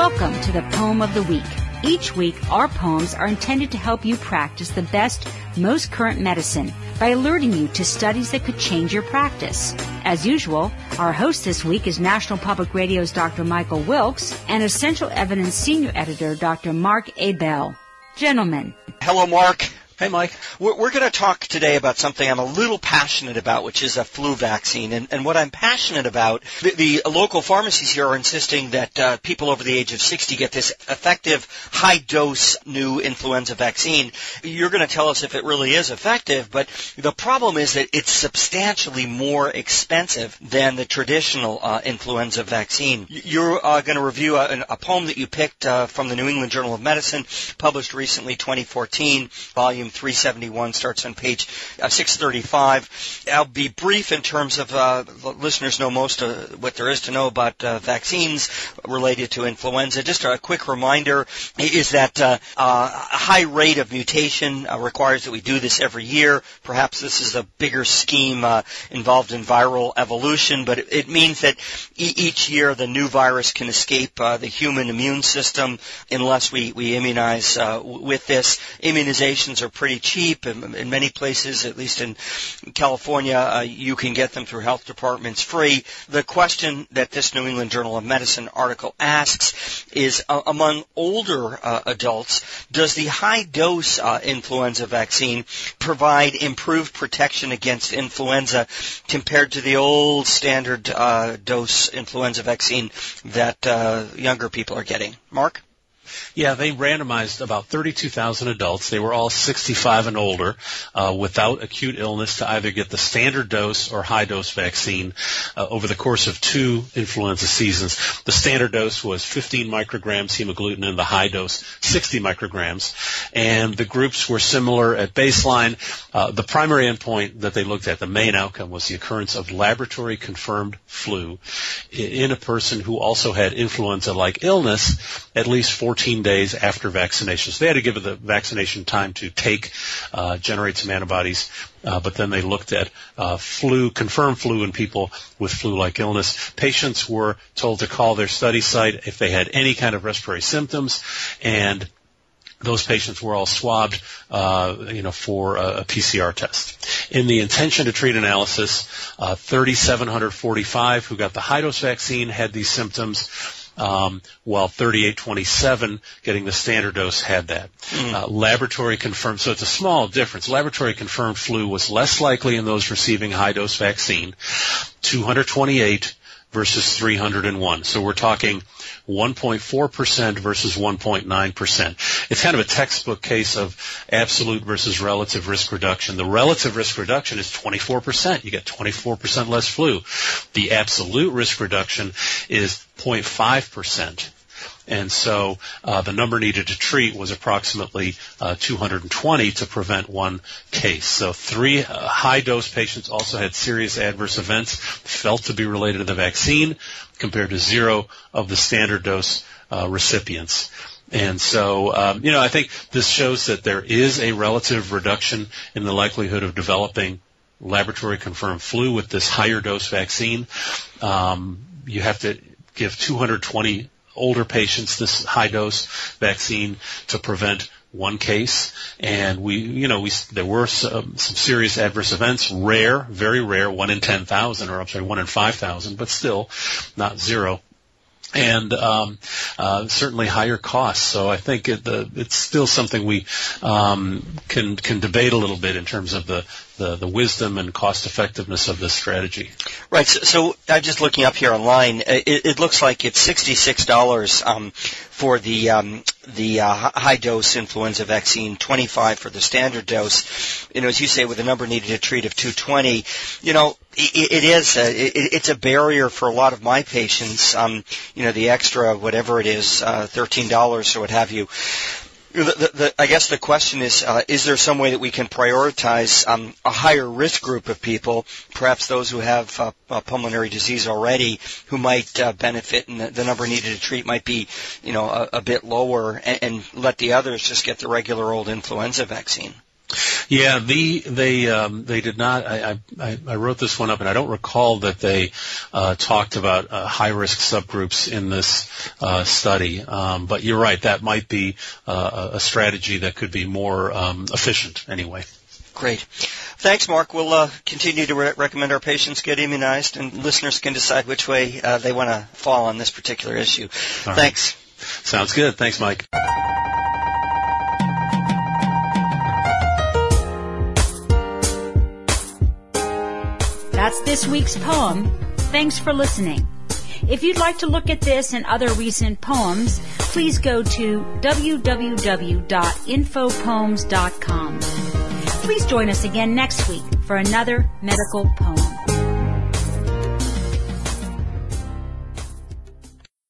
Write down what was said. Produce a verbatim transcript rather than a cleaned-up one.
Welcome to the Poem of the Week. Each week, our poems are intended to help you practice the best, most current medicine by alerting you to studies that could change your practice. As usual, our host this week is National Public Radio's Doctor Michael Wilkes and Essential Evidence Senior Editor Doctor Mark Abell. Gentlemen. Hello, Mark. Hey, Mike. We're, we're going to talk today about something I'm a little passionate about, which is a flu vaccine. And, and what I'm passionate about, the, the local pharmacies here are insisting that uh, people over the age of sixty get this effective high-dose new influenza vaccine. You're going to tell us if it really is effective, but the problem is that it's substantially more expensive than the traditional uh, influenza vaccine. You're uh, going to review a, a poem that you picked uh, from the New England Journal of Medicine, published recently, twenty fourteen, volume three seventy-one, starts on page uh, six thirty-five. I'll be brief in terms of uh, listeners know most of what there is to know about uh, vaccines related to influenza. Just a quick reminder is that uh, uh, a high rate of mutation uh, requires that we do this every year. Perhaps this is a bigger scheme uh, involved in viral evolution, but it, it means that e- each year the new virus can escape uh, the human immune system unless we, we immunize uh, with this. Immunizations are pretty cheap. In, in many places, at least in California, uh, you can get them through health departments free. The question that this New England Journal of Medicine article asks is, uh, among older uh, adults, does the high-dose uh, influenza vaccine provide improved protection against influenza compared to the old standard uh, dose influenza vaccine that uh, younger people are getting? Mark? Yeah, they randomized about thirty-two thousand adults. They were all sixty-five and older uh, without acute illness to either get the standard dose or high-dose vaccine uh, over the course of two influenza seasons. The standard dose was fifteen micrograms hemagglutinin, the high dose sixty micrograms, and the groups were similar at baseline. Uh, the primary endpoint that they looked at, the main outcome, was the occurrence of laboratory-confirmed flu in a person who also had influenza-like illness at least fourteen days after vaccination. So they had to give it the vaccination time to take, uh, generate some antibodies, uh, but then they looked at uh, flu, confirmed flu in people with flu-like illness. Patients were told to call their study site if they had any kind of respiratory symptoms, and those patients were all swabbed, uh, you know, for a, a P C R test. In the intention to treat analysis, uh, three thousand seven hundred forty-five who got the high-dose vaccine had these symptoms, Um, while thirty-eight twenty-seven getting the standard dose had that. Mm. Uh, laboratory confirmed, so it's a small difference. Laboratory confirmed flu was less likely in those receiving high-dose vaccine, two hundred twenty-eight versus three hundred one. So we're talking one point four percent versus one point nine percent. It's kind of a textbook case of absolute versus relative risk reduction. The relative risk reduction is twenty-four percent. You get twenty-four percent less flu. The absolute risk reduction is zero point five percent. And so uh, the number needed to treat was approximately uh, two hundred twenty to prevent one case. So three uh, high-dose patients also had serious adverse events felt to be related to the vaccine compared to zero of the standard dose uh, recipients. And so, um, you know, I think this shows that there is a relative reduction in the likelihood of developing laboratory-confirmed flu with this higher-dose vaccine. Um, you have to give two hundred twenty older patients this high-dose vaccine to prevent one case, and we, you know, we there were some, some serious adverse events, rare, very rare, one in ten thousand, or I'm sorry, one in five thousand, but still not zero. And um, uh, certainly higher costs. So I think it, the, it's still something we um, can can debate a little bit in terms of the, the, the wisdom and cost effectiveness of this strategy. Right. So, so I'm just looking up here online. It, it looks like it's sixty-six dollars um, for the um, the uh, high dose influenza vaccine, twenty-five for the standard dose. You know, as you say, with the number needed to treat of two hundred twenty, you know, it, it is a, it, it's a barrier for a lot of my patients. Um, you know, the extra whatever it is, uh, thirteen dollars or what have you. The, the, the, I guess the question is, uh, is there some way that we can prioritize um, a higher risk group of people, perhaps those who have uh, uh, pulmonary disease already, who might uh, benefit, and the, the number needed to treat might be, you know, a, a bit lower, and, and let the others just get the regular old influenza vaccine? Yeah, the they um, they did not. I, I I wrote this one up, and I don't recall that they uh, talked about uh, high risk subgroups in this uh, study. Um, but you're right; that might be uh, a strategy that could be more um, efficient, anyway. Great. Thanks, Mark. We'll uh, continue to re- recommend our patients get immunized, and listeners can decide which way uh, they want to fall on this particular issue. All Thanks. Right. Sounds good. Thanks, Mike. That's this week's poem. Thanks for listening. If you'd like to look at this and other recent poems, please go to w w w dot info poems dot com. Please join us again next week for another medical poem.